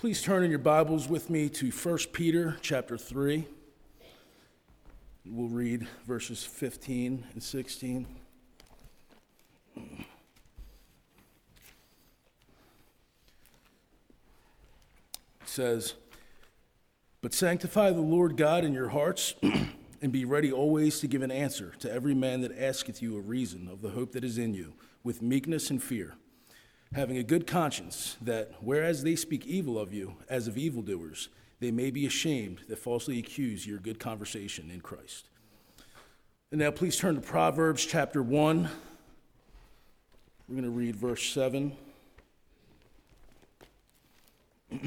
Please turn in your Bibles with me to 1 Peter chapter 3. We'll read verses 15 and 16. It says, "But sanctify the Lord God in your hearts, and be ready always to give an answer to every man that asketh you a reason of the hope that is in you, with meekness and fear, having a good conscience, that whereas they speak evil of you as of evildoers, they may be ashamed that falsely accuse your good conversation in Christ." And now please turn to Proverbs chapter 1. We're going to read verse 7. And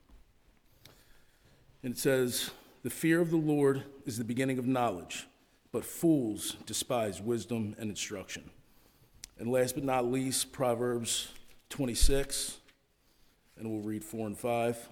it says, "The fear of the Lord is the beginning of knowledge, but fools despise wisdom and instruction." And last but not least, Proverbs 26, and we'll read 4 and 5.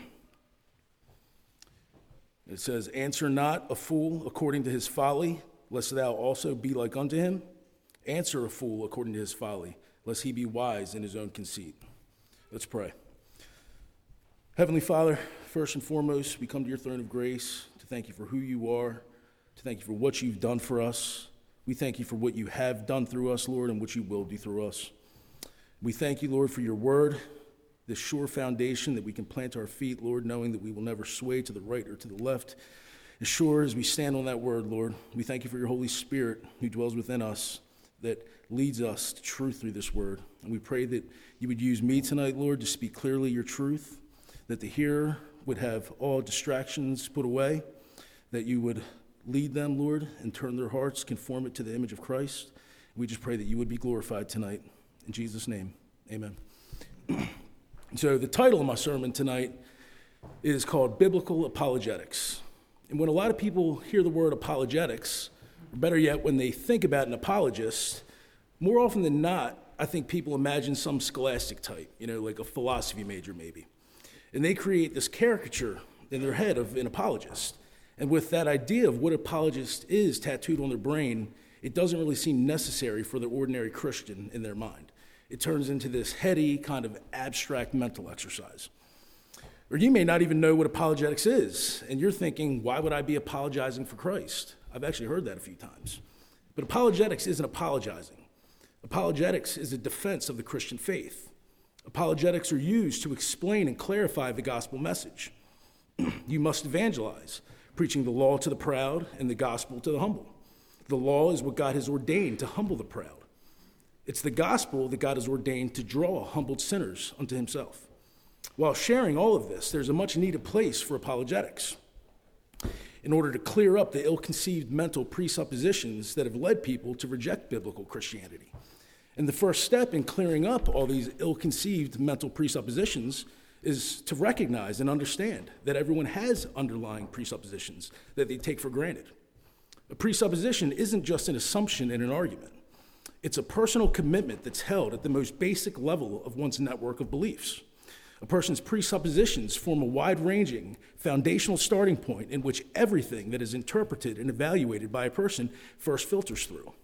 It says, "Answer not a fool according to his folly, lest thou also be like unto him. Answer a fool according to his folly, lest he be wise in his own conceit." Let's pray. Heavenly Father, first and foremost, we come to your throne of grace to thank you for who you are, to thank you for what you've done for us. We thank you for what you have done through us, Lord, and what you will do through us. We thank you, Lord, for your word, this sure foundation that we can plant our feet, Lord, knowing that we will never sway to the right or to the left. As sure as we stand on that word, Lord, we thank you for your Holy Spirit who dwells within us, that leads us to truth through this word. And we pray that you would use me tonight, Lord, to speak clearly your truth, that the hearer would have all distractions put away, that you would lead them, Lord, and turn their hearts, conform it to the image of Christ. We just pray that you would be glorified tonight. In Jesus' name, amen. So the title of my sermon tonight is called Biblical Apologetics. And when a lot of people hear the word apologetics, or better yet, when they think about an apologist, more often than not, I think people imagine some scholastic type, like a philosophy major maybe. And they create this caricature in their head of an apologist. And with that idea of what apologist is tattooed on their brain, it doesn't really seem necessary for the ordinary Christian in their mind. It turns into this heady kind of abstract mental exercise. Or you may not even know what apologetics is, and you're thinking, why would I be apologizing for Christ? I've actually heard that a few times. But apologetics isn't apologizing. Apologetics is a defense of the Christian faith. Apologetics are used to explain and clarify the gospel message. You must evangelize, preaching the law to the proud and the gospel to the humble. The law is what God has ordained to humble the proud. It's the gospel that God has ordained to draw humbled sinners unto himself. While sharing all of this, there's a much needed place for apologetics in order to clear up the ill-conceived mental presuppositions that have led people to reject biblical Christianity. And the first step in clearing up all these ill-conceived mental presuppositions is to recognize and understand that everyone has underlying presuppositions that they take for granted. A presupposition isn't just an assumption in an argument. It's a personal commitment that's held at the most basic level of one's network of beliefs. A person's presuppositions form a wide-ranging, foundational starting point in which everything that is interpreted and evaluated by a person first filters through.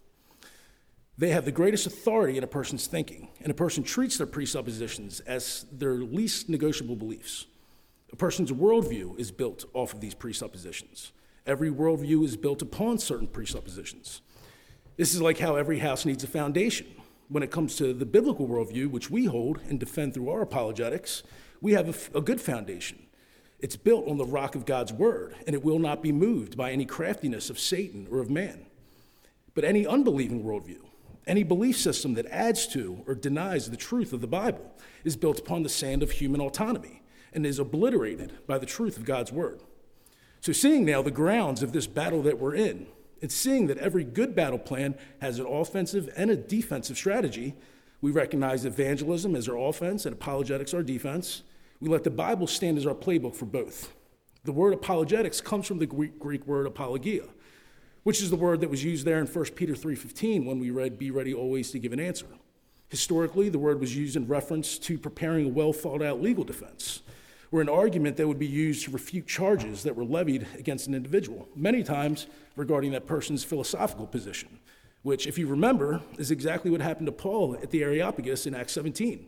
They have the greatest authority in a person's thinking, and a person treats their presuppositions as their least negotiable beliefs. A person's worldview is built off of these presuppositions. Every worldview is built upon certain presuppositions. This is like how every house needs a foundation. When it comes to the biblical worldview, which we hold and defend through our apologetics, we have a good foundation. It's built on the rock of God's word, and it will not be moved by any craftiness of Satan or of man. But any unbelieving worldview, any belief system that adds to or denies the truth of the Bible, is built upon the sand of human autonomy and is obliterated by the truth of God's word. So seeing now the grounds of this battle that we're in, and seeing that every good battle plan has an offensive and a defensive strategy, we recognize evangelism as our offense and apologetics our defense. We let the Bible stand as our playbook for both. The word apologetics comes from the Greek word apologia, which is the word that was used there in 1 Peter 3:15 when we read, "Be ready always to give an answer." Historically, the word was used in reference to preparing a well-thought-out legal defense, or an argument that would be used to refute charges that were levied against an individual, many times regarding that person's philosophical position, which, if you remember, is exactly what happened to Paul at the Areopagus in Acts 17.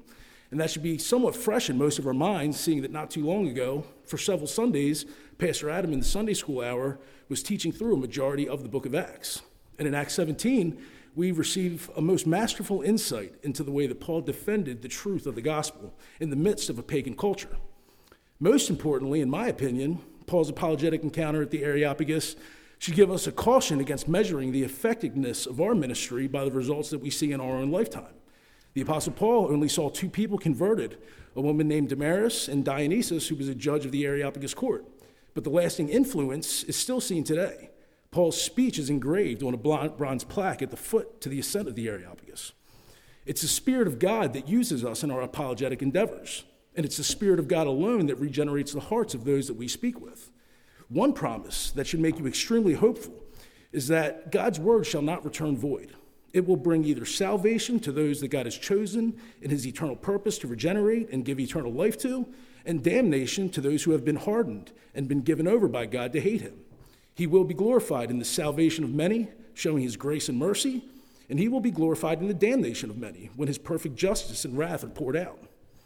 And that should be somewhat fresh in most of our minds, seeing that not too long ago, for several Sundays, Pastor Adam in the Sunday school hour was teaching through a majority of the book of Acts. And in Acts 17, we receive a most masterful insight into the way that Paul defended the truth of the gospel in the midst of a pagan culture. Most importantly, in my opinion, Paul's apologetic encounter at the Areopagus should give us a caution against measuring the effectiveness of our ministry by the results that we see in our own lifetime. The Apostle Paul only saw two people converted, a woman named Damaris and Dionysius, who was a judge of the Areopagus court. But the lasting influence is still seen today. Paul's speech is engraved on a bronze plaque at the foot to the ascent of the Areopagus. It's the Spirit of God that uses us in our apologetic endeavors, and it's the Spirit of God alone that regenerates the hearts of those that we speak with. One promise that should make you extremely hopeful is that God's word shall not return void. It will bring either salvation to those that God has chosen in his eternal purpose to regenerate and give eternal life to, and damnation to those who have been hardened and been given over by God to hate him. He will be glorified in the salvation of many, showing his grace and mercy, and he will be glorified in the damnation of many when his perfect justice and wrath are poured out.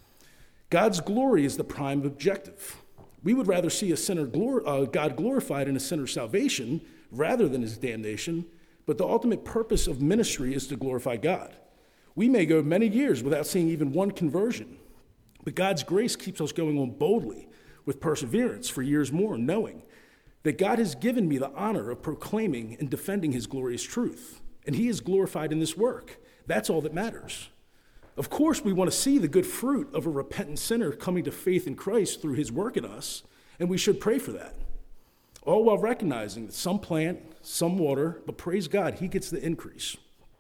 God's glory is the prime objective. We would rather see a sinner God glorified in a sinner's salvation rather than his damnation, but the ultimate purpose of ministry is to glorify God. We may go many years without seeing even one conversion, but God's grace keeps us going on boldly with perseverance for years more, knowing that God has given me the honor of proclaiming and defending his glorious truth, and he is glorified in this work. That's all that matters. Of course, we want to see the good fruit of a repentant sinner coming to faith in Christ through his work in us, and we should pray for that. All while recognizing that some plant, some water, but praise God, he gets the increase.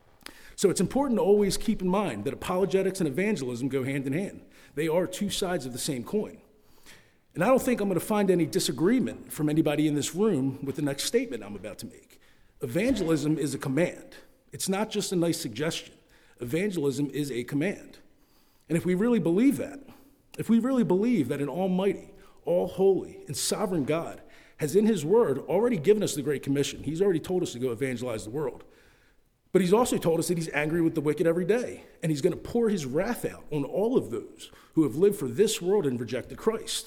So it's important to always keep in mind that apologetics and evangelism go hand in hand. They are two sides of the same coin. And I don't think I'm going to find any disagreement from anybody in this room with the next statement I'm about to make. Evangelism is a command. It's not just a nice suggestion. Evangelism is a command. And if we really believe that, if we really believe that an almighty, all holy, and sovereign God has in his word already given us the Great Commission. He's already told us to go evangelize the world. But he's also told us that he's angry with the wicked every day, and he's going to pour his wrath out on all of those who have lived for this world and rejected Christ.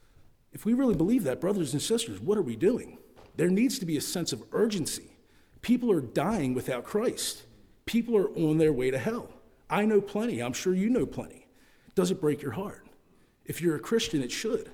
If we really believe that, brothers and sisters, what are we doing? There needs to be a sense of urgency. People are dying without Christ. People are on their way to hell. I know plenty. I'm sure you know plenty. Does it break your heart? If you're a Christian, it should.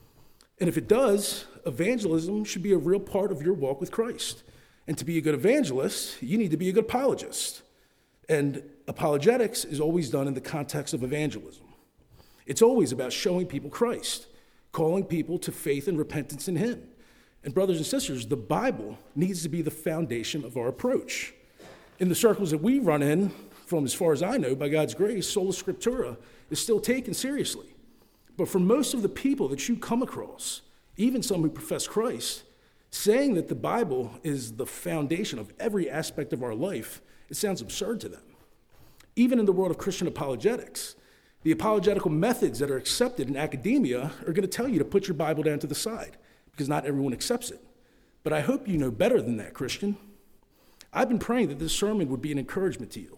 And if it does, evangelism should be a real part of your walk with Christ. And to be a good evangelist, you need to be a good apologist. And apologetics is always done in the context of evangelism. It's always about showing people Christ, calling people to faith and repentance in him. And brothers and sisters, the Bible needs to be the foundation of our approach. In the circles that we run in, from as far as I know, by God's grace, sola scriptura is still taken seriously. But for most of the people that you come across, even some who profess Christ, saying that the Bible is the foundation of every aspect of our life, it sounds absurd to them. Even in the world of Christian apologetics, the apologetical methods that are accepted in academia are going to tell you to put your Bible down to the side because not everyone accepts it. But I hope you know better than that, Christian. I've been praying that this sermon would be an encouragement to you.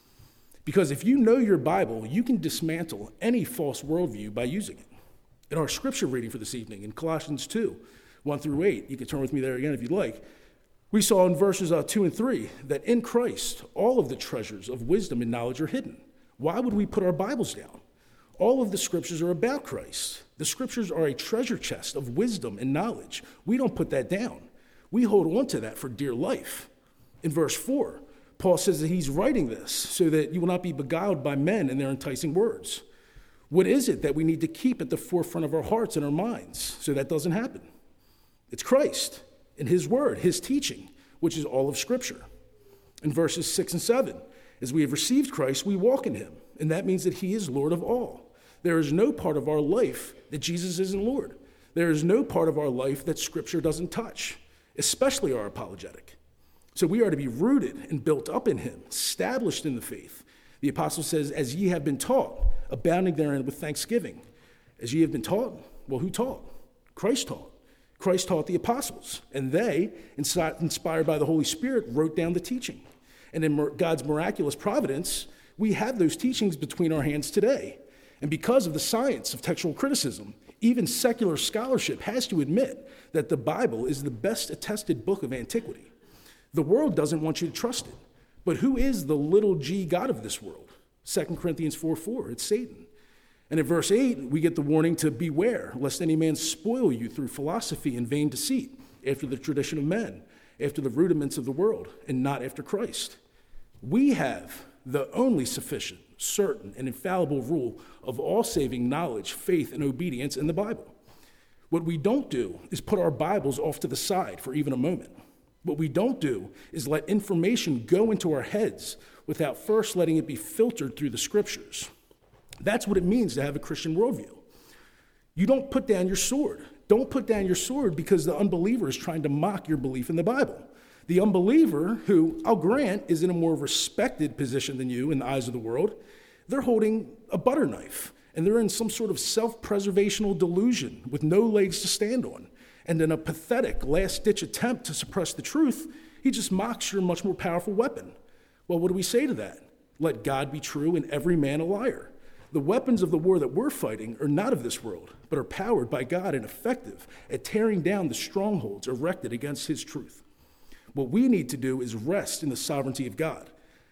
Because if you know your Bible, you can dismantle any false worldview by using it. In our scripture reading for this evening, in Colossians 2, 1 through 8, you can turn with me there again if you'd like, we saw in verses 2 and 3 that in Christ, all of the treasures of wisdom and knowledge are hidden. Why would we put our Bibles down? All of the scriptures are about Christ. The scriptures are a treasure chest of wisdom and knowledge. We don't put that down. We hold on to that for dear life. In verse 4, Paul says that he's writing this so that you will not be beguiled by men and their enticing words. What is it that we need to keep at the forefront of our hearts and our minds so that doesn't happen? It's Christ and his word, his teaching, which is all of Scripture. In verses 6 and 7, as we have received Christ, we walk in him, and that means that he is Lord of all. There is no part of our life that Jesus isn't Lord. There is no part of our life that Scripture doesn't touch, especially our apologetic. So we are to be rooted and built up in him, established in the faith. The apostle says, as ye have been taught, abounding therein with thanksgiving. As ye have been taught, well, who taught? Christ taught. Christ taught the apostles, and they, inspired by the Holy Spirit, wrote down the teaching. And in God's miraculous providence, we have those teachings between our hands today. And because of the science of textual criticism, even secular scholarship has to admit that the Bible is the best attested book of antiquity. The world doesn't want you to trust it. But who is the little g God of this world? 2 Corinthians 4:4, it's Satan. And in verse 8, we get the warning to beware, lest any man spoil you through philosophy and vain deceit, after the tradition of men, after the rudiments of the world, and not after Christ. We have the only sufficient, certain, and infallible rule of all saving knowledge, faith, and obedience in the Bible. What we don't do is put our Bibles off to the side for even a moment. What we don't do is let information go into our heads without first letting it be filtered through the scriptures. That's what it means to have a Christian worldview. You don't put down your sword. Don't put down your sword because the unbeliever is trying to mock your belief in the Bible. The unbeliever, who I'll grant is in a more respected position than you in the eyes of the world, they're holding a butter knife, and they're in some sort of self-preservational delusion with no legs to stand on. And in a pathetic last-ditch attempt to suppress the truth, he just mocks your much more powerful weapon. Well, what do we say to that? Let God be true and every man a liar. The weapons of the war that we're fighting are not of this world, but are powered by God and effective at tearing down the strongholds erected against his truth. What we need to do is rest in the sovereignty of God.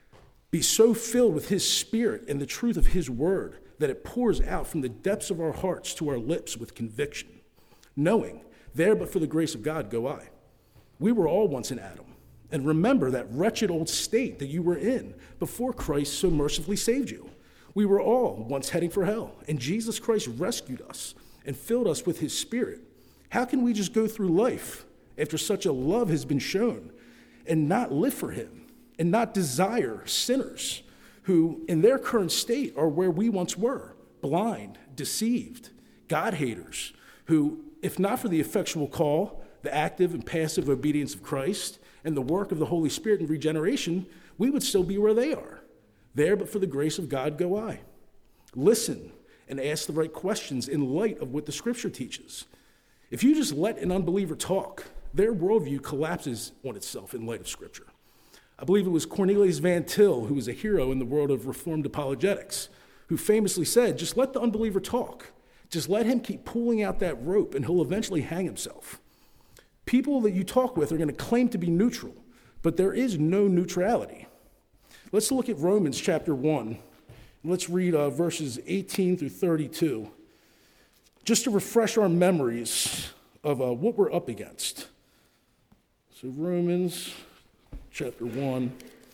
Be so filled with his spirit and the truth of his word that it pours out from the depths of our hearts to our lips with conviction, knowing, there but for the grace of God go I. We were all once in Adam, and remember that wretched old state that you were in before Christ so mercifully saved you. We were all once heading for hell, and Jesus Christ rescued us and filled us with his spirit. How can we just go through life after such a love has been shown and not live for him and not desire sinners who in their current state are where we once were, blind, deceived, God-haters, who, if not for the effectual call, the active and passive obedience of Christ, and the work of the Holy Spirit in regeneration, we would still be where they are. There, but for the grace of God go I. Listen and ask the right questions in light of what the scripture teaches. If you just let an unbeliever talk, their worldview collapses on itself in light of scripture. I believe it was Cornelius Van Til, who was a hero in the world of Reformed apologetics, who famously said, just let the unbeliever talk. Just let him keep pulling out that rope and he'll eventually hang himself. People that you talk with are going to claim to be neutral, but there is no neutrality. Let's look at Romans chapter 1. Let's read verses 18 through 32, just to refresh our memories of what we're up against. So Romans chapter 1,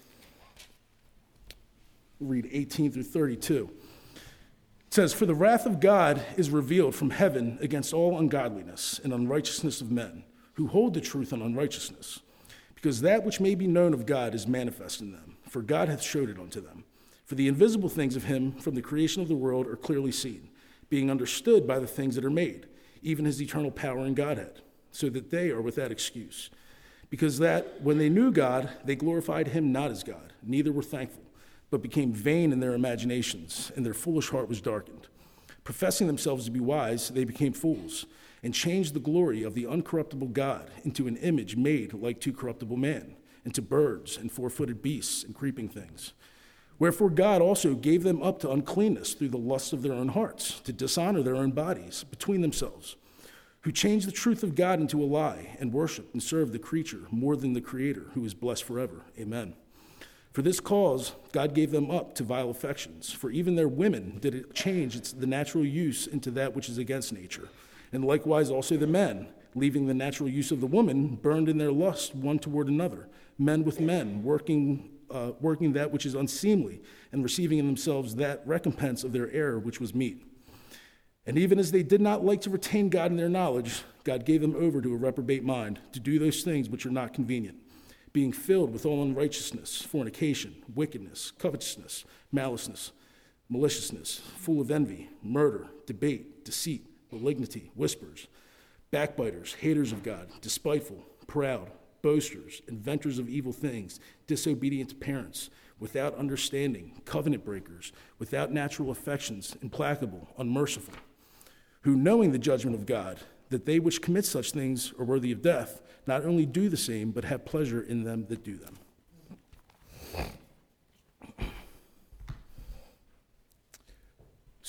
we'll read 18 through 32. It says, "For the wrath of God is revealed from heaven against all ungodliness and unrighteousness of men, who hold the truth in unrighteousness, because that which may be known of God is manifest in them, for God hath showed it unto them. For the invisible things of him from the creation of the world are clearly seen, being understood by the things that are made, even his eternal power and Godhead, so that they are without excuse. Because that when they knew God, they glorified him not as God, neither were thankful, but became vain in their imaginations, and their foolish heart was darkened. Professing themselves to be wise, they became fools, and changed the glory of the uncorruptible God into an image made like to corruptible man, and to birds and four-footed beasts and creeping things. Wherefore God also gave them up to uncleanness through the lusts of their own hearts, to dishonor their own bodies between themselves, who changed the truth of God into a lie, and worshiped and served the creature more than the Creator, who is blessed forever. Amen. For this cause God gave them up to vile affections, for even their women did it change the natural use into that which is against nature. And likewise also the men, leaving the natural use of the woman, burned in their lust one toward another, men with men, working that which is unseemly, and receiving in themselves that recompense of their error which was meet. And even as they did not like to retain God in their knowledge, God gave them over to a reprobate mind, to do those things which are not convenient, being filled with all unrighteousness, fornication, wickedness, covetousness, maliceness, maliciousness, full of envy, murder, debate, deceit, malignity, whispers, backbiters, haters of God, despiteful, proud, boasters, inventors of evil things, disobedient to parents, without understanding, covenant breakers, without natural affections, implacable, unmerciful, who knowing the judgment of God, that they which commit such things are worthy of death, not only do the same, but have pleasure in them that do them.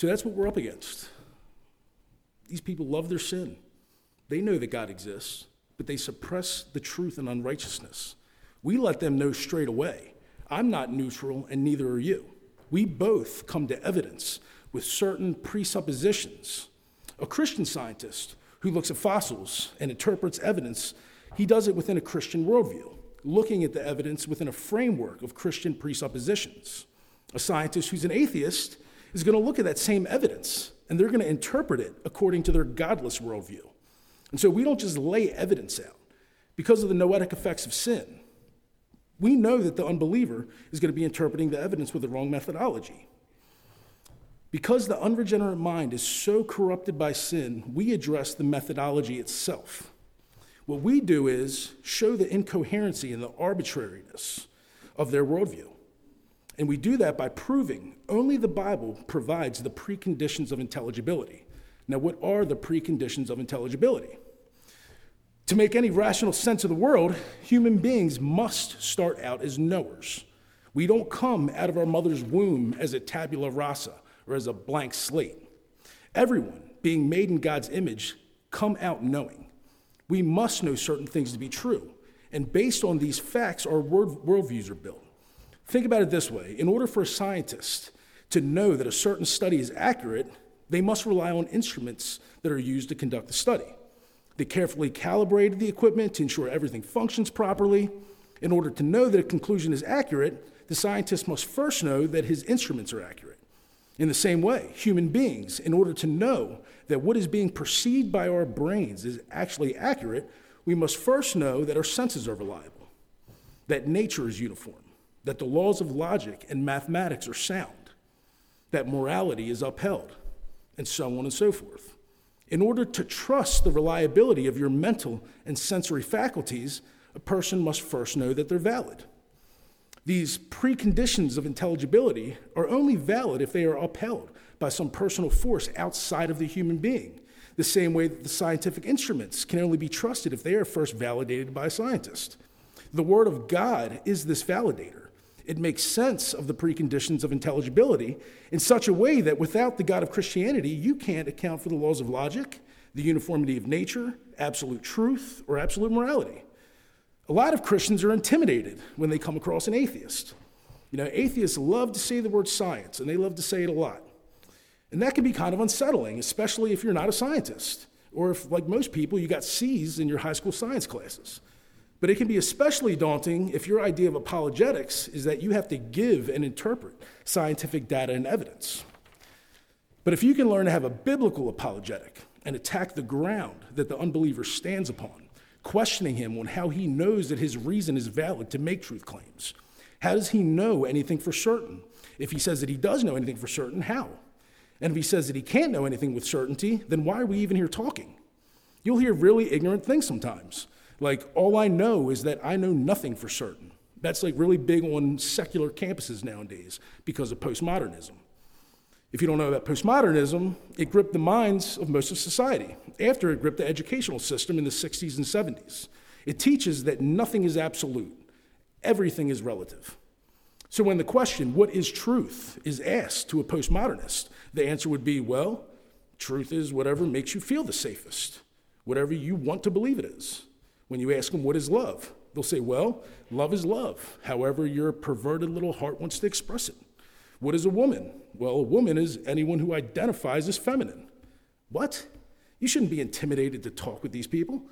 So that's what we're up against. These people love their sin. They know that God exists, but they suppress the truth and unrighteousness. We let them know straight away, I'm not neutral and neither are you. We both come to evidence with certain presuppositions. A Christian scientist who looks at fossils and interprets evidence, he does it within a Christian worldview, looking at the evidence within a framework of Christian presuppositions. A scientist who's an atheist is going to look at that same evidence, and they're going to interpret it according to their godless worldview. And so we don't just lay evidence out. Because of the noetic effects of sin, we know that the unbeliever is going to be interpreting the evidence with the wrong methodology. Because the unregenerate mind is so corrupted by sin, we address the methodology itself. What we do is show the incoherency and the arbitrariness of their worldview. And we do that by proving only the Bible provides the preconditions of intelligibility. Now, what are the preconditions of intelligibility? To make any rational sense of the world, human beings must start out as knowers. We don't come out of our mother's womb as a tabula rasa or as a blank slate. Everyone, being made in God's image, come out knowing. We must know certain things to be true. And based on these facts, our worldviews are built. Think about it this way. In order for a scientist to know that a certain study is accurate, they must rely on instruments that are used to conduct the study. They carefully calibrated the equipment to ensure everything functions properly. In order to know that a conclusion is accurate, the scientist must first know that his instruments are accurate. In the same way, human beings, in order to know that what is being perceived by our brains is actually accurate, we must first know that our senses are reliable, that nature is uniform, that the laws of logic and mathematics are sound, that morality is upheld, and so on and so forth. In order to trust the reliability of your mental and sensory faculties, a person must first know that they're valid. These preconditions of intelligibility are only valid if they are upheld by some personal force outside of the human being, the same way that the scientific instruments can only be trusted if they are first validated by a scientist. The Word of God is this validator. It makes sense of the preconditions of intelligibility in such a way that without the God of Christianity, you can't account for the laws of logic, the uniformity of nature, absolute truth, or absolute morality. A lot of Christians are intimidated when they come across an atheist. Atheists love to say the word science, and they love to say it a lot. And that can be kind of unsettling, especially if you're not a scientist, or if, like most people, you got C's in your high school science classes. But it can be especially daunting if your idea of apologetics is that you have to give and interpret scientific data and evidence. But if you can learn to have a biblical apologetic and attack the ground that the unbeliever stands upon, questioning him on how he knows that his reason is valid to make truth claims, how does he know anything for certain? If he says that he does know anything for certain, how? And if he says that he can't know anything with certainty, then why are we even here talking? You'll hear really ignorant things sometimes. Like, all I know is that I know nothing for certain. That's like really big on secular campuses nowadays because of postmodernism. If you don't know about postmodernism, it gripped the minds of most of society after it gripped the educational system in the 60s and 70s. It teaches that nothing is absolute. Everything is relative. So when the question, what is truth, is asked to a postmodernist, the answer would be, well, truth is whatever makes you feel the safest, whatever you want to believe it is. When you ask them, what is love? They'll say, well, love is love, however your perverted little heart wants to express it. What is a woman? Well, a woman is anyone who identifies as feminine. What? You shouldn't be intimidated to talk with these people.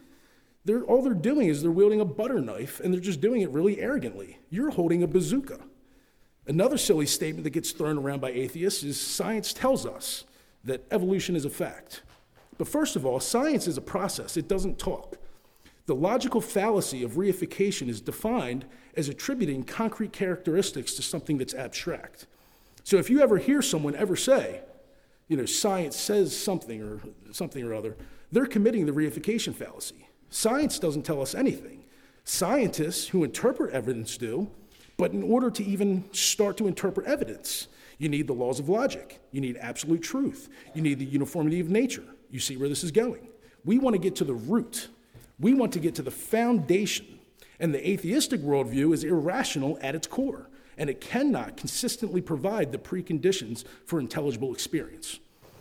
All they're doing is they're wielding a butter knife, and they're just doing it really arrogantly. You're holding a bazooka. Another silly statement that gets thrown around by atheists is science tells us that evolution is a fact. But first of all, science is a process. It doesn't talk. The logical fallacy of reification is defined as attributing concrete characteristics to something that's abstract. So if you ever hear someone ever say, science says something or other, they're committing the reification fallacy. Science doesn't tell us anything. Scientists who interpret evidence do, but in order to even start to interpret evidence, you need the laws of logic. You need absolute truth. You need the uniformity of nature. You see where this is going. We want to get to the root. We want to get to the foundation. And the atheistic worldview is irrational at its core and it cannot consistently provide the preconditions for intelligible experience.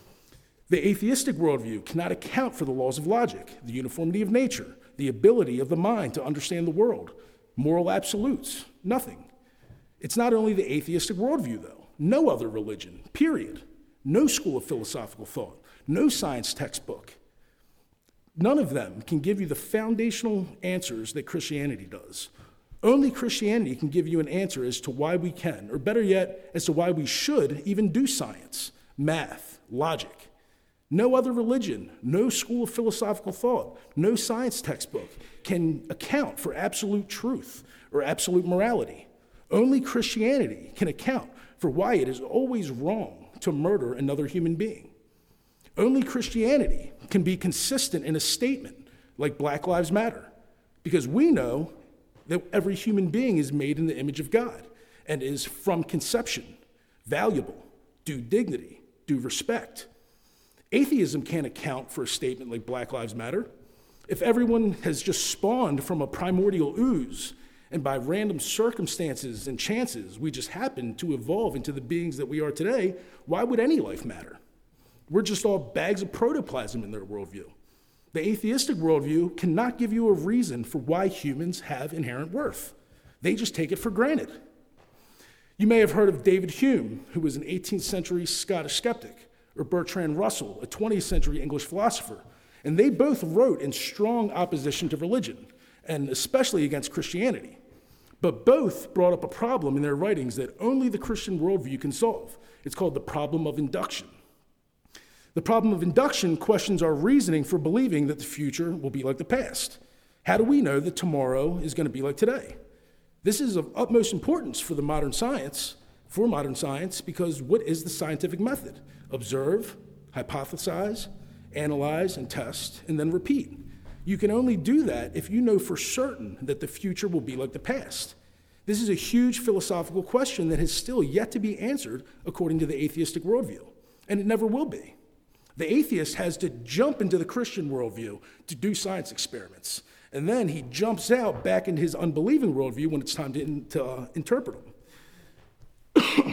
The atheistic worldview cannot account for the laws of logic, the uniformity of nature, the ability of the mind to understand the world, moral absolutes, nothing. It's not only the atheistic worldview, though. No other religion, period. No school of philosophical thought, no science textbook. None of them can give you the foundational answers that Christianity does. Only Christianity can give you an answer as to why we can, or better yet, as to why we should even do science, math, logic. No other religion, no school of philosophical thought, no science textbook can account for absolute truth or absolute morality. Only Christianity can account for why it is always wrong to murder another human being. Only Christianity can be consistent in a statement like Black Lives Matter, because we know that every human being is made in the image of God and is from conception valuable, due dignity, due respect. Atheism can't account for a statement like Black Lives Matter. If everyone has just spawned from a primordial ooze, and by random circumstances and chances, we just happen to evolve into the beings that we are today, why would any life matter? We're just all bags of protoplasm in their worldview. The atheistic worldview cannot give you a reason for why humans have inherent worth. They just take it for granted. You may have heard of David Hume, who was an 18th century Scottish skeptic, or Bertrand Russell, a 20th century English philosopher. And they both wrote in strong opposition to religion, and especially against Christianity. But both brought up a problem in their writings that only the Christian worldview can solve. It's called the problem of induction. The problem of induction questions our reasoning for believing that the future will be like the past. How do we know that tomorrow is going to be like today? This is of utmost importance for modern science, because what is the scientific method? Observe, hypothesize, analyze, and test, and then repeat. You can only do that if you know for certain that the future will be like the past. This is a huge philosophical question that has still yet to be answered according to the atheistic worldview, and it never will be. The atheist has to jump into the Christian worldview to do science experiments, and then he jumps out back into his unbelieving worldview when it's time to interpret them.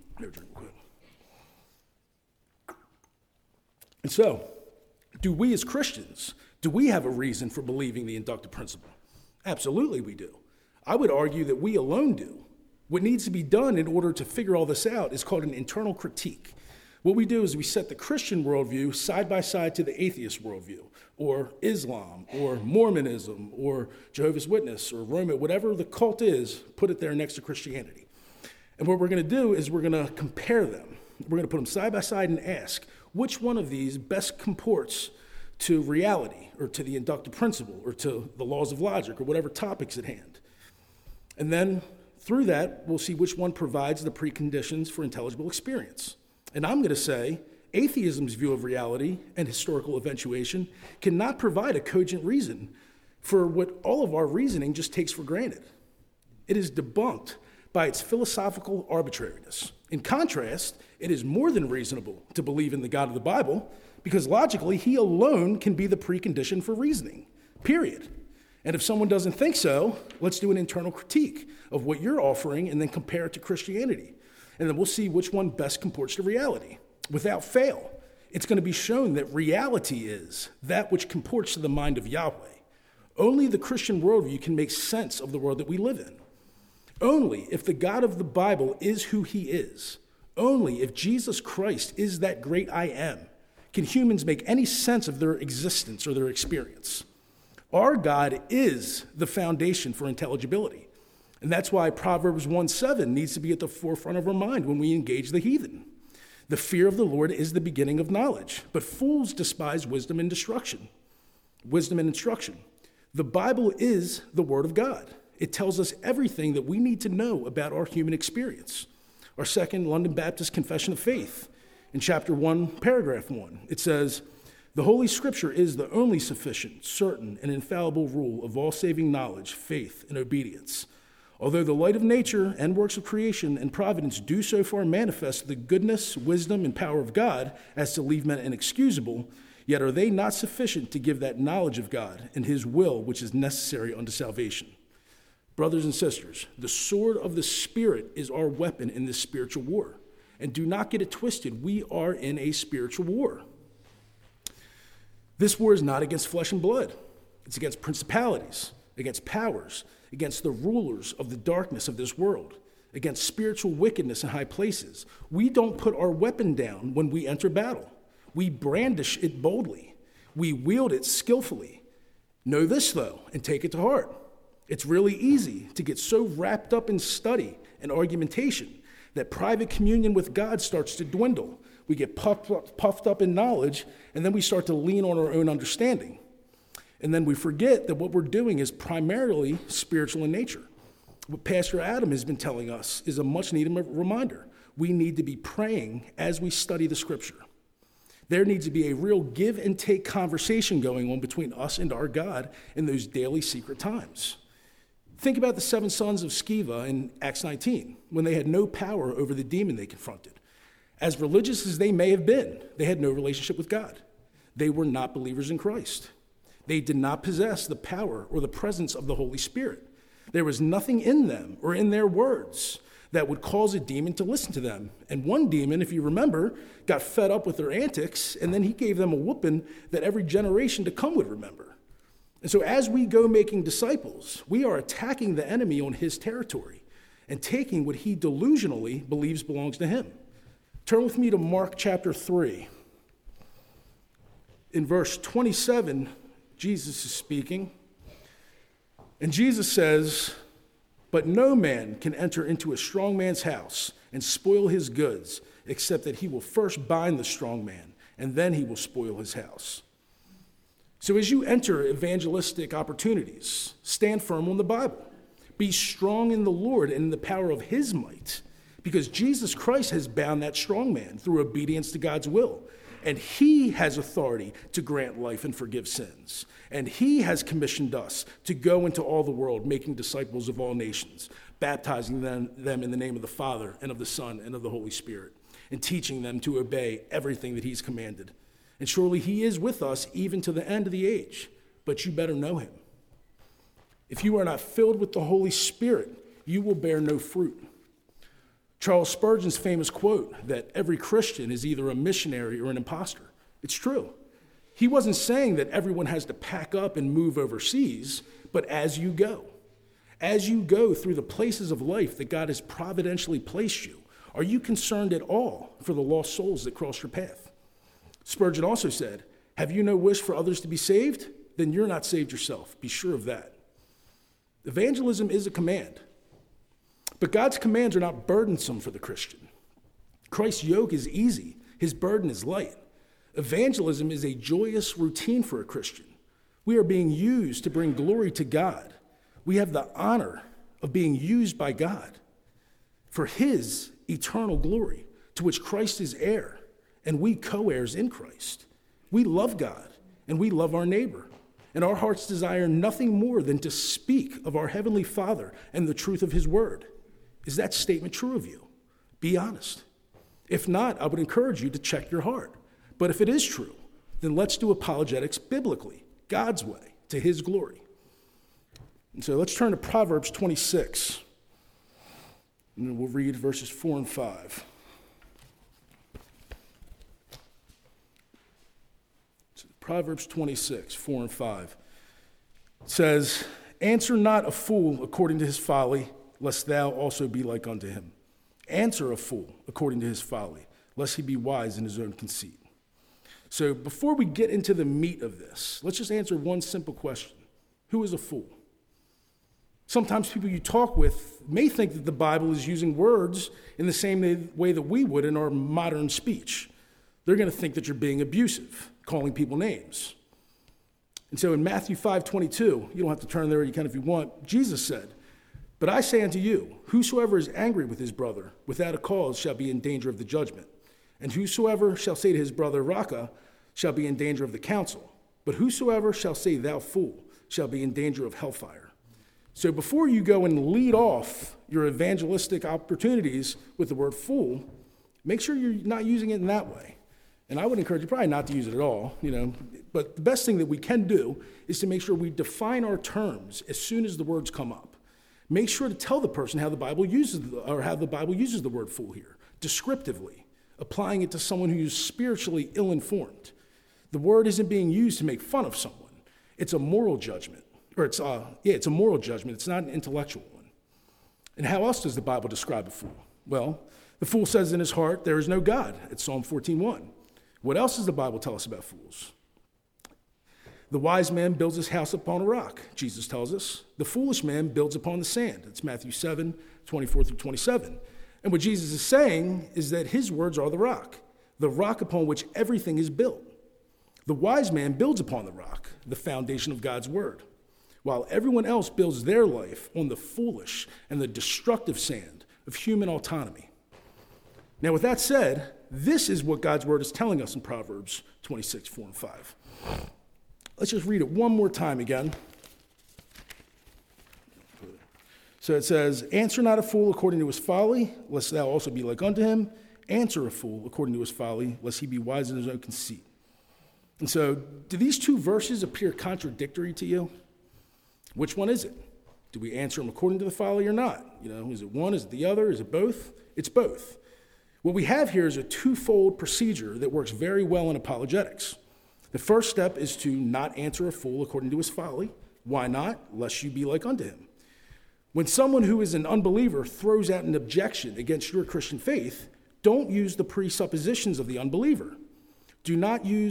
And so, do we as Christians, do we have a reason for believing the inductive principle? Absolutely we do. I would argue that we alone do. What needs to be done in order to figure all this out is called an internal critique. What we do is we set the Christian worldview side by side to the atheist worldview, or Islam, or Mormonism, or Jehovah's Witness, or Roman, whatever the cult is, put it there next to Christianity. And what we're going to do is we're going to compare them. We're going to put them side by side and ask, which one of these best comports to reality, or to the inductive principle, or to the laws of logic, or whatever topics at hand. And then through that, we'll see which one provides the preconditions for intelligible experience. And I'm going to say atheism's view of reality and historical eventuation cannot provide a cogent reason for what all of our reasoning just takes for granted. It is debunked by its philosophical arbitrariness. In contrast, it is more than reasonable to believe in the God of the Bible, because logically, he alone can be the precondition for reasoning, period. And if someone doesn't think so, let's do an internal critique of what you're offering and then compare it to Christianity. And then we'll see which one best comports to reality. Without fail, it's going to be shown that reality is that which comports to the mind of Yahweh. Only the Christian worldview can make sense of the world that we live in. Only if the God of the Bible is who he is, only if Jesus Christ is that great I am, can humans make any sense of their existence or their experience. Our God is the foundation for intelligibility. And that's why Proverbs 1:7 needs to be at the forefront of our mind when we engage the heathen. The fear of the Lord is the beginning of knowledge, but fools despise wisdom and instruction. The Bible is the Word of God. It tells us everything that we need to know about our human experience. Our Second London Baptist Confession of Faith, in chapter 1, paragraph 1, it says, "The Holy Scripture is the only sufficient, certain, and infallible rule of all saving knowledge, faith, and obedience. Although the light of nature and works of creation and providence do so far manifest the goodness, wisdom, and power of God as to leave men inexcusable, yet are they not sufficient to give that knowledge of God and his will which is necessary unto salvation." Brothers and sisters, the sword of the Spirit is our weapon in this spiritual war. And do not get it twisted. We are in a spiritual war. This war is not against flesh and blood. It's against principalities, against powers, against the rulers of the darkness of this world, against spiritual wickedness in high places. We don't put our weapon down when we enter battle. We brandish it boldly. We wield it skillfully. Know this, though, and take it to heart. It's really easy to get so wrapped up in study and argumentation that private communion with God starts to dwindle. We get puffed up in knowledge, and then we start to lean on our own understanding. And then we forget that what we're doing is primarily spiritual in nature. What Pastor Adam has been telling us is a much needed reminder. We need to be praying as we study the scripture. There needs to be a real give and take conversation going on between us and our God in those daily secret times. Think about the 7 sons of Sceva in Acts 19, when they had no power over the demon they confronted. As religious as they may have been, they had no relationship with God. They were not believers in Christ. They did not possess the power or the presence of the Holy Spirit. There was nothing in them or in their words that would cause a demon to listen to them. And one demon, if you remember, got fed up with their antics, and then he gave them a whooping that every generation to come would remember. And so as we go making disciples, we are attacking the enemy on his territory and taking what he delusionally believes belongs to him. Turn with me to Mark chapter 3. In verse 27, Jesus is speaking. And Jesus says, "But no man can enter into a strong man's house and spoil his goods, except that he will first bind the strong man, and then he will spoil his house." So as you enter evangelistic opportunities, stand firm on the Bible. Be strong in the Lord and in the power of his might, because Jesus Christ has bound that strong man through obedience to God's will. And he has authority to grant life and forgive sins. And he has commissioned us to go into all the world, making disciples of all nations, baptizing them in the name of the Father and of the Son and of the Holy Spirit, and teaching them to obey everything that he's commanded. And surely he is with us even to the end of the age, but you better know him. If you are not filled with the Holy Spirit, you will bear no fruit. Charles Spurgeon's famous quote that every Christian is either a missionary or an imposter. It's true. He wasn't saying that everyone has to pack up and move overseas, but as you go through the places of life that God has providentially placed you, are you concerned at all for the lost souls that cross your path? Spurgeon also said, "Have you no wish for others to be saved? Then you're not saved yourself. Be sure of that." Evangelism is a command. But God's commands are not burdensome for the Christian. Christ's yoke is easy. His burden is light. Evangelism is a joyous routine for a Christian. We are being used to bring glory to God. We have the honor of being used by God for his eternal glory, to which Christ is heir, and we co-heirs in Christ. We love God, and we love our neighbor, and our hearts desire nothing more than to speak of our Heavenly Father and the truth of his word. Is that statement true of you? Be honest. If not, I would encourage you to check your heart. But if it is true, then let's do apologetics biblically, God's way, to his glory. And so let's turn to Proverbs 26. And then we'll read verses 4 and 5. So Proverbs 26, 4 and 5. It says, "Answer not a fool according to his folly, lest thou also be like unto him. Answer a fool according to his folly, lest he be wise in his own conceit." So before we get into the meat of this, let's just answer one simple question. Who is a fool? Sometimes people you talk with may think that the Bible is using words in the same way that we would in our modern speech. They're going to think that you're being abusive, calling people names. And so in Matthew 5:22, you don't have to turn there, you can if you want, Jesus said, "But I say unto you, whosoever is angry with his brother without a cause shall be in danger of the judgment. And whosoever shall say to his brother, Raca, shall be in danger of the council. But whosoever shall say, thou fool, shall be in danger of hellfire." So before you go and lead off your evangelistic opportunities with the word fool, make sure you're not using it in that way. And I would encourage you probably not to use it at all, but the best thing that we can do is to make sure we define our terms as soon as the words come up. make sure to tell the person how the Bible uses the word fool here, descriptively, applying it to someone who is spiritually ill-informed. The word isn't being used to make fun of someone. It's a moral judgment, it's a moral judgment. It's not an intellectual one. And how else does the Bible describe a fool? Well, the fool says in his heart, there is no God. It's Psalm 14:1. What else does the Bible tell us about fools? The wise man builds his house upon a rock, Jesus tells us. The foolish man builds upon the sand. It's Matthew 7:24-27. And what Jesus is saying is that his words are the rock upon which everything is built. The wise man builds upon the rock, the foundation of God's word, while everyone else builds their life on the foolish and the destructive sand of human autonomy. Now, with that said, this is what God's word is telling us in Proverbs 26:4-5. Let's just read it one more time again. So it says, answer not a fool according to his folly, lest thou also be like unto him. Answer a fool according to his folly, lest he be wise in his own conceit. And so, do these two verses appear contradictory to you? Which one is it? Do we answer them according to the folly or not? Is it one, is it the other, is it both? It's both. What we have here is a twofold procedure that works very well in apologetics. The first step is to not answer a fool according to his folly. Why not? Lest you be like unto him. When someone who is an unbeliever throws out an objection against your Christian faith, don't use the presuppositions of the unbeliever. Don't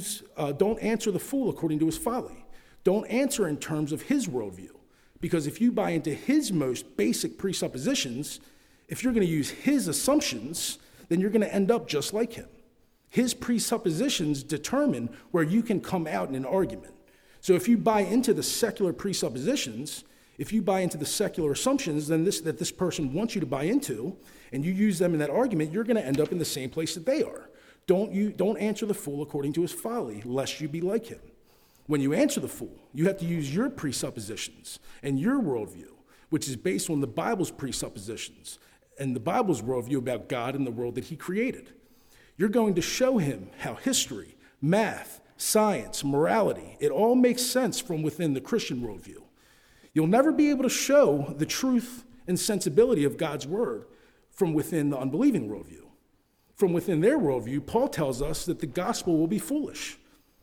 answer the fool according to his folly. Don't answer in terms of his worldview. Because if you buy into his most basic presuppositions, if you're going to use his assumptions, then you're going to end up just like him. His presuppositions determine where you can come out in an argument. So if you buy into the secular presuppositions, if you buy into the secular assumptions that this person wants you to buy into, and you use them in that argument, you're going to end up in the same place that they are. Don't answer the fool according to his folly, lest you be like him. When you answer the fool, you have to use your presuppositions and your worldview, which is based on the Bible's presuppositions and the Bible's worldview about God and the world that he created. You're going to show him how history, math, science, morality, it all makes sense from within the Christian worldview. You'll never be able to show the truth and sensibility of God's word from within the unbelieving worldview. From within their worldview, Paul tells us that the gospel will be foolish.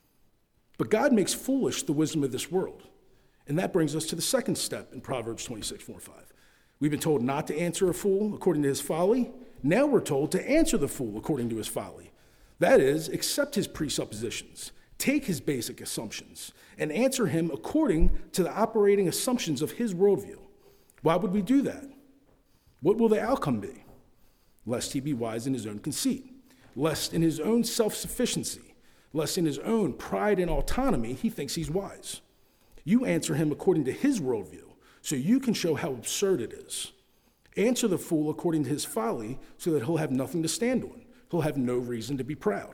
But God makes foolish the wisdom of this world. And that brings us to the second step in Proverbs 26:4-5. We've been told not to answer a fool according to his folly. Now we're told to answer the fool according to his folly. That is, accept his presuppositions, take his basic assumptions, and answer him according to the operating assumptions of his worldview. Why would we do that? What will the outcome be? Lest he be wise in his own conceit, lest in his own self-sufficiency, lest in his own pride and autonomy, he thinks he's wise. You answer him according to his worldview, so you can show how absurd it is. Answer the fool according to his folly, so that he'll have nothing to stand on. He'll have no reason to be proud.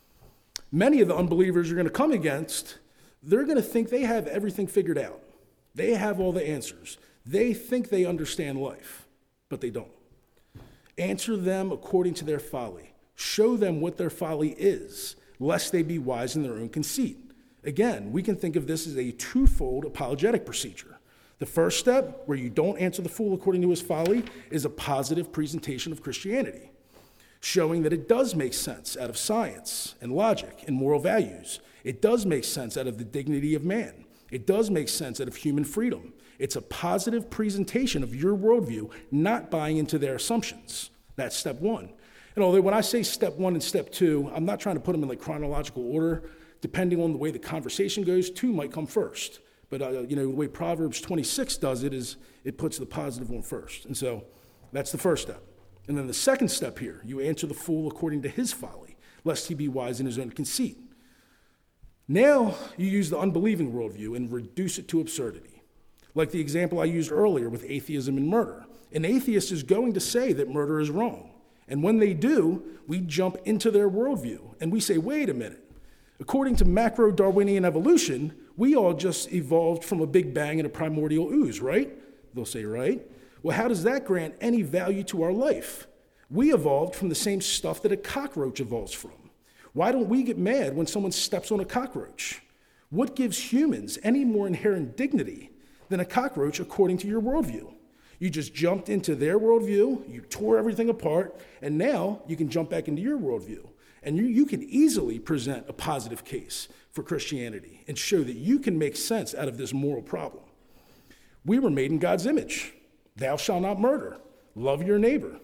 Many of the unbelievers you're going to come against, they're going to think they have everything figured out. They have all the answers. They think they understand life, but they don't. Answer them according to their folly. Show them what their folly is, lest they be wise in their own conceit. Again, we can think of this as a twofold apologetic procedure. The first step, where you don't answer the fool according to his folly, is a positive presentation of Christianity, showing that it does make sense out of science and logic and moral values. It does make sense out of the dignity of man. It does make sense out of human freedom. It's a positive presentation of your worldview, not buying into their assumptions. That's step one. And although when I say step one and step two, I'm not trying to put them in like chronological order. Depending on the way the conversation goes, two might come first. But the way Proverbs 26 does it is it puts the positive one first. And so that's the first step. And then the second step here, you answer the fool according to his folly, lest he be wise in his own conceit. Now you use the unbelieving worldview and reduce it to absurdity. Like the example I used earlier with atheism and murder. An atheist is going to say that murder is wrong. And when they do, we jump into their worldview and we say, wait a minute. According to macro-Darwinian evolution, we all just evolved from a big bang and a primordial ooze, right? They'll say, right? Well, how does that grant any value to our life? We evolved from the same stuff that a cockroach evolves from. Why don't we get mad when someone steps on a cockroach? What gives humans any more inherent dignity than a cockroach according to your worldview? You just jumped into their worldview, you tore everything apart, and now you can jump back into your worldview. And you can easily present a positive case for Christianity and show that you can make sense out of this moral problem. We were made in God's image. Thou shalt not murder. Love your neighbor.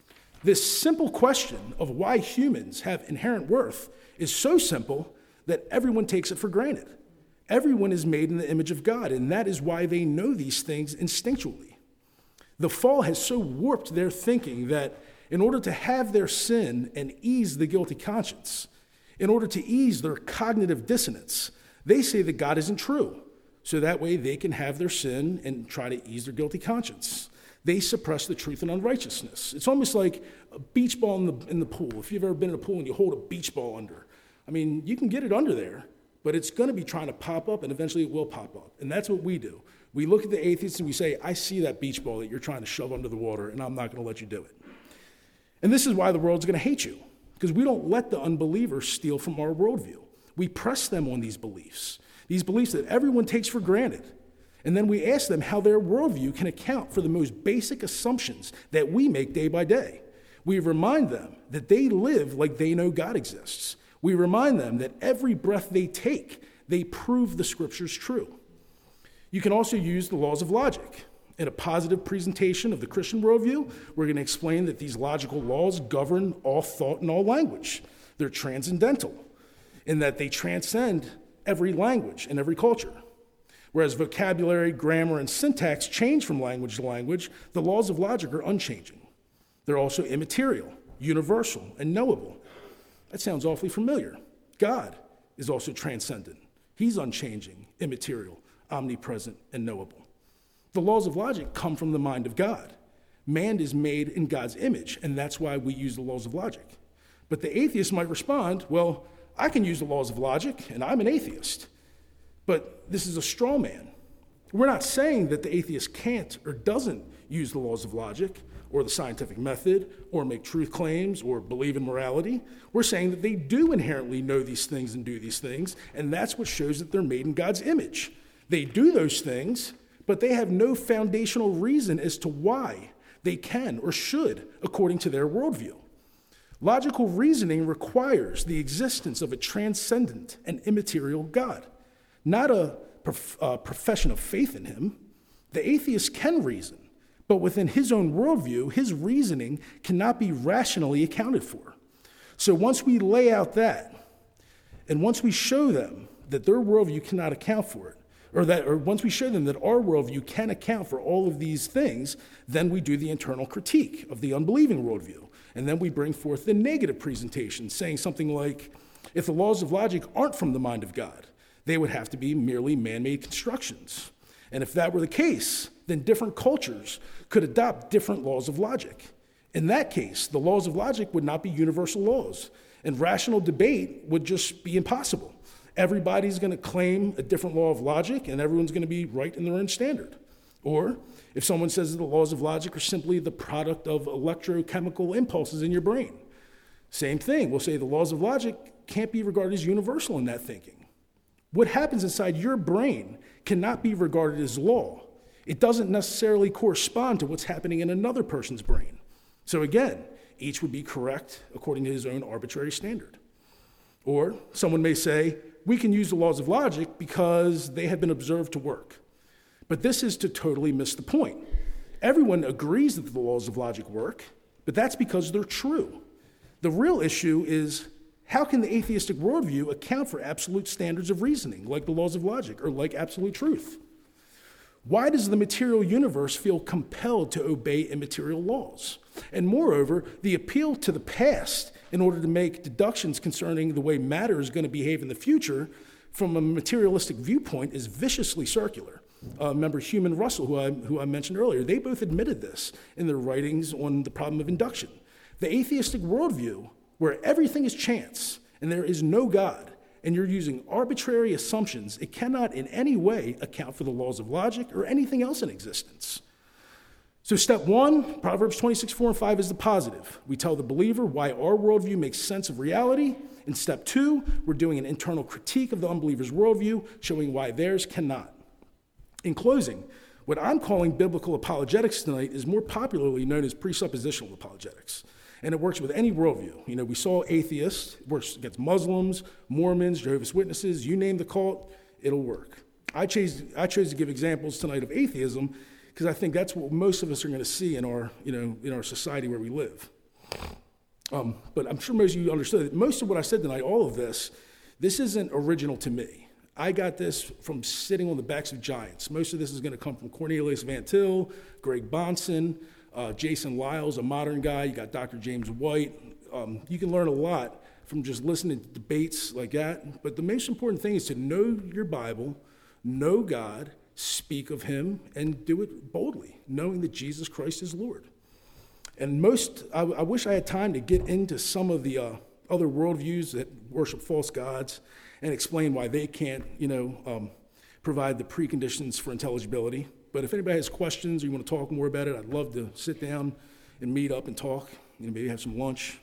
This simple question of why humans have inherent worth is so simple that everyone takes it for granted. Everyone is made in the image of God, and that is why they know these things instinctually. The fall has so warped their thinking that in order to have their sin and ease the guilty conscience, in order to ease their cognitive dissonance, they say that God isn't true. So that way they can have their sin and try to ease their guilty conscience. They suppress the truth and unrighteousness. It's almost like a beach ball in the pool. If you've ever been in a pool and you hold a beach ball under, I mean, you can get it under there, but it's going to be trying to pop up, and eventually it will pop up. And that's what we do. We look at the atheists and we say, I see that beach ball that you're trying to shove under the water, and I'm not going to let you do it. And this is why the world's going to hate you, because we don't let the unbelievers steal from our worldview. We press them on these beliefs that everyone takes for granted. And then we ask them how their worldview can account for the most basic assumptions that we make day by day. We remind them that they live like they know God exists. We remind them that every breath they take, they prove the scriptures true. You can also use the laws of logic. In a positive presentation of the Christian worldview, we're going to explain that these logical laws govern all thought and all language. They're transcendental in that they transcend every language and every culture. Whereas vocabulary, grammar, and syntax change from language to language, the laws of logic are unchanging. They're also immaterial, universal, and knowable. That sounds awfully familiar. God is also transcendent. He's unchanging, immaterial, omnipresent, and knowable. The laws of logic come from the mind of God. Man is made in God's image, and that's why we use the laws of logic. But the atheist might respond, well, I can use the laws of logic, and I'm an atheist. But this is a straw man. We're not saying that the atheist can't or doesn't use the laws of logic or the scientific method or make truth claims or believe in morality. We're saying that they do inherently know these things and do these things, and that's what shows that they're made in God's image. They do those things, but they have no foundational reason as to why they can or should according to their worldview. Logical reasoning requires the existence of a transcendent and immaterial God, not a profession of faith in him. The atheist can reason, but within his own worldview, his reasoning cannot be rationally accounted for. So once we lay out that, and once we show them that their worldview cannot account for it, or once we show them that our worldview can account for all of these things, then we do the internal critique of the unbelieving worldview. And then we bring forth the negative presentation, saying something like, if the laws of logic aren't from the mind of God, they would have to be merely man-made constructions. And if that were the case, then different cultures could adopt different laws of logic. In that case, the laws of logic would not be universal laws, and rational debate would just be impossible. Everybody's going to claim a different law of logic, and everyone's going to be right in their own standard. Or if someone says that the laws of logic are simply the product of electrochemical impulses in your brain, same thing. We'll say the laws of logic can't be regarded as universal in that thinking. What happens inside your brain cannot be regarded as law. It doesn't necessarily correspond to what's happening in another person's brain. So again, each would be correct according to his own arbitrary standard. Or someone may say, we can use the laws of logic because they have been observed to work. But this is to totally miss the point. Everyone agrees that the laws of logic work, but that's because they're true. The real issue is, how can the atheistic worldview account for absolute standards of reasoning, like the laws of logic, or like absolute truth? Why does the material universe feel compelled to obey immaterial laws? And moreover, the appeal to the past in order to make deductions concerning the way matter is going to behave in the future from a materialistic viewpoint is viciously circular. Remember Hume and Russell, who I mentioned earlier, they both admitted this in their writings on the problem of induction. The atheistic worldview, where everything is chance and there is no God, and you're using arbitrary assumptions, it cannot in any way account for the laws of logic or anything else in existence. So step one, Proverbs 26:4-5 is the positive. We tell the believer why our worldview makes sense of reality. In step two, we're doing an internal critique of the unbeliever's worldview, showing why theirs cannot. In closing, What I'm calling biblical apologetics tonight is more popularly known as presuppositional apologetics. And it works with any worldview. You know, we saw atheists, it works against Muslims, Mormons, Jehovah's Witnesses, you name the cult, it'll work. I chose to give examples tonight of atheism because I think that's what most of us are going to see in our society where we live. But I'm sure most of you understood that most of what I said tonight, all of this isn't original to me. I got this from sitting on the backs of giants. Most of this is going to come from Cornelius Van Til, Greg Bahnsen, Jason Lyles, a modern guy. You got Dr. James White. You can learn a lot from just listening to debates like that. But the most important thing is to know your Bible, know God, speak of him, and do it boldly, knowing that Jesus Christ is Lord. And I wish I had time to get into some of the other worldviews that worship false gods and explain why they can't, provide the preconditions for intelligibility. But if anybody has questions or you want to talk more about it, I'd love to sit down and meet up and talk, maybe have some lunch.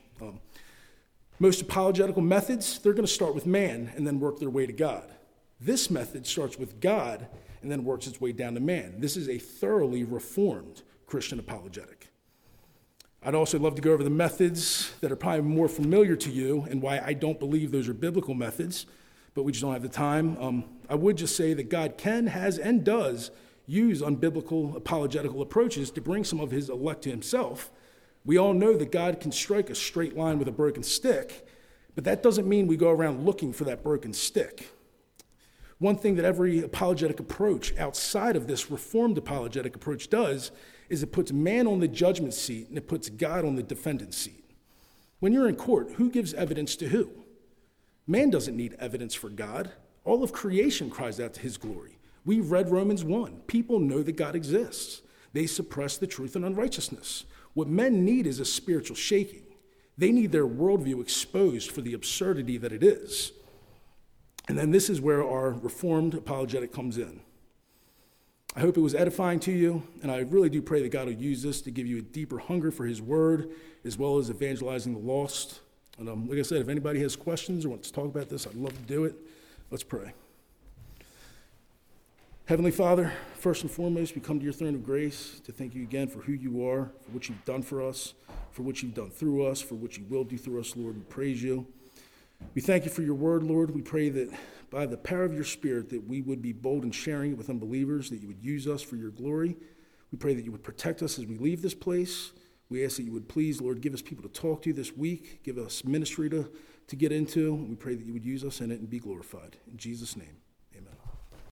Most apologetical methods, they're going to start with man and then work their way to God. This method starts with God and then works its way down to man. This is a thoroughly reformed Christian apologetic. I'd also love to go over the methods that are probably more familiar to you and why I don't believe those are biblical methods, but we just don't have the time. I would just say that God can, has, and does use unbiblical apologetical approaches to bring some of his elect to himself. We all know that God can strike a straight line with a broken stick, but that doesn't mean we go around looking for that broken stick. One thing that every apologetic approach outside of this reformed apologetic approach does is it puts man on the judgment seat and it puts God on the defendant seat. When you're in court, who gives evidence to who? Man doesn't need evidence for God. All of creation cries out to his glory. We read Romans 1. People know that God exists. They suppress the truth and unrighteousness. What men need is a spiritual shaking. They need their worldview exposed for the absurdity that it is. And then this is where our reformed apologetic comes in. I hope it was edifying to you, and I really do pray that God will use this to give you a deeper hunger for his word, as well as evangelizing the lost. And like I said, if anybody has questions or wants to talk about this, I'd love to do it. Let's pray. Heavenly Father, first and foremost, we come to your throne of grace to thank you again for who you are, for what you've done for us, for what you've done through us, for what you will do through us, Lord. We praise you. We thank you for your word, Lord. We pray that by the power of your Spirit that we would be bold in sharing it with unbelievers, that you would use us for your glory. We pray that you would protect us as we leave this place. We ask that you would please, Lord, give us people to talk to this week, give us ministry to get into. We pray that you would use us in it and be glorified. In Jesus' name.